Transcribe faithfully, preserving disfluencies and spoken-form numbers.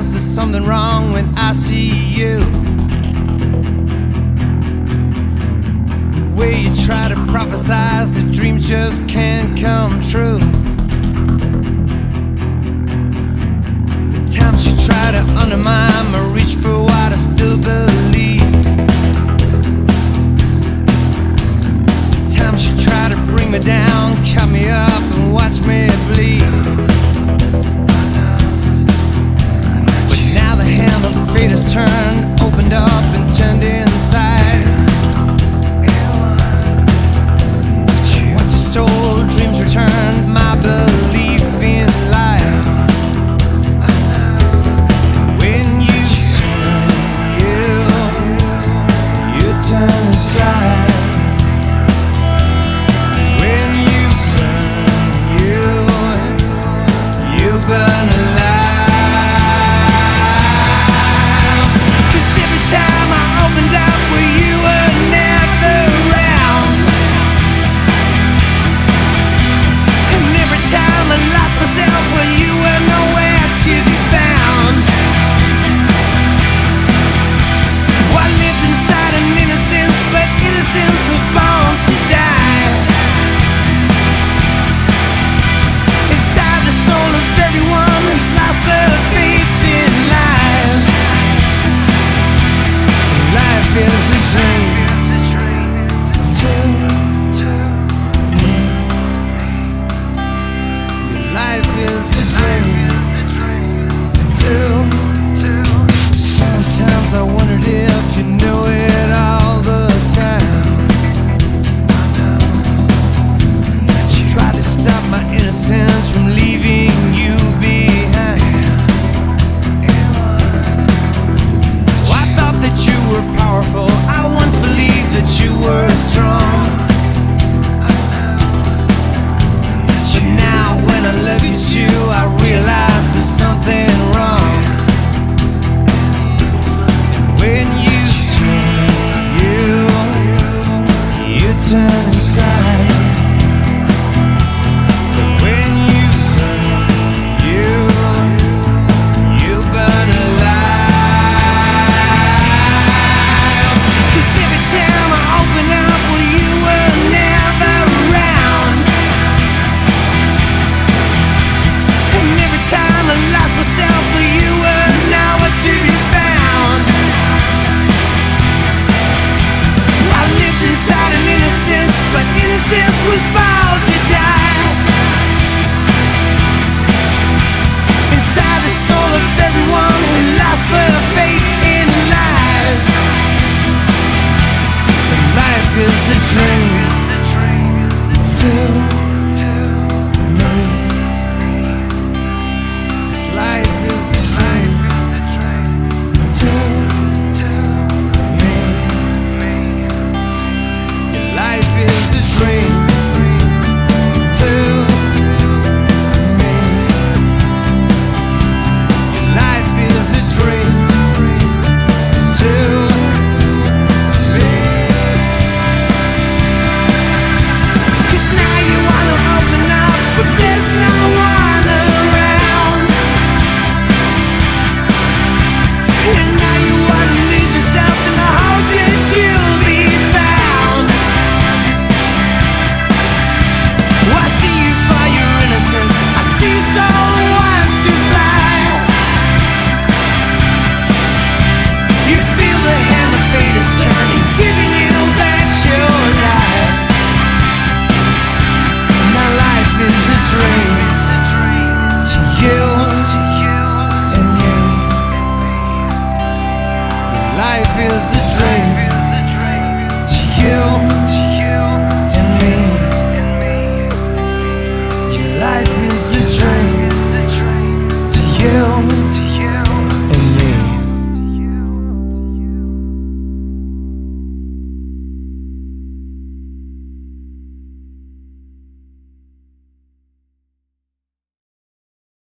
realize there's something wrong when I see you. The way you try to prophesize that dreams just can't come true. The times you try to undermine my reach for what I still believe. The times you try to bring me down, cut me up and watch me bleed. Fate has turned, opened up and turned inside. What you stole, dreams returned, my belief in life. When you turn, you, you turn inside. When you burn, you, you burn alive. Sometimes I wondered if you knew it all the time. You tried to stop my innocence from leaving you behind. Oh, I thought that you were powerful. I once believed that you were strong. But now when I look at you, I realize there's something wrong. When you turn, you, you turn inside. But when you burn, you, you burn alive. 'Cause every time I open up, well, you were never around. And every time I lost myself, well, you were nowhere to be found. Inside an innocence, but innocence was bound to die. Inside the soul of everyone who lost their faith in life. And life is a dream to me. This life is a dream to life is a dream to me. Your life is a dream to me. 'Cause now you wanna open up, but there's no one around. And now you wanna lose yourself in the hope that you'll be found. I see you for your innocence. I see soul wants to fly. You feel the hand of fate is turning, giving you back your life. Now life is a dream to you and me. Life is a dream to you and me. Life is a dream to you.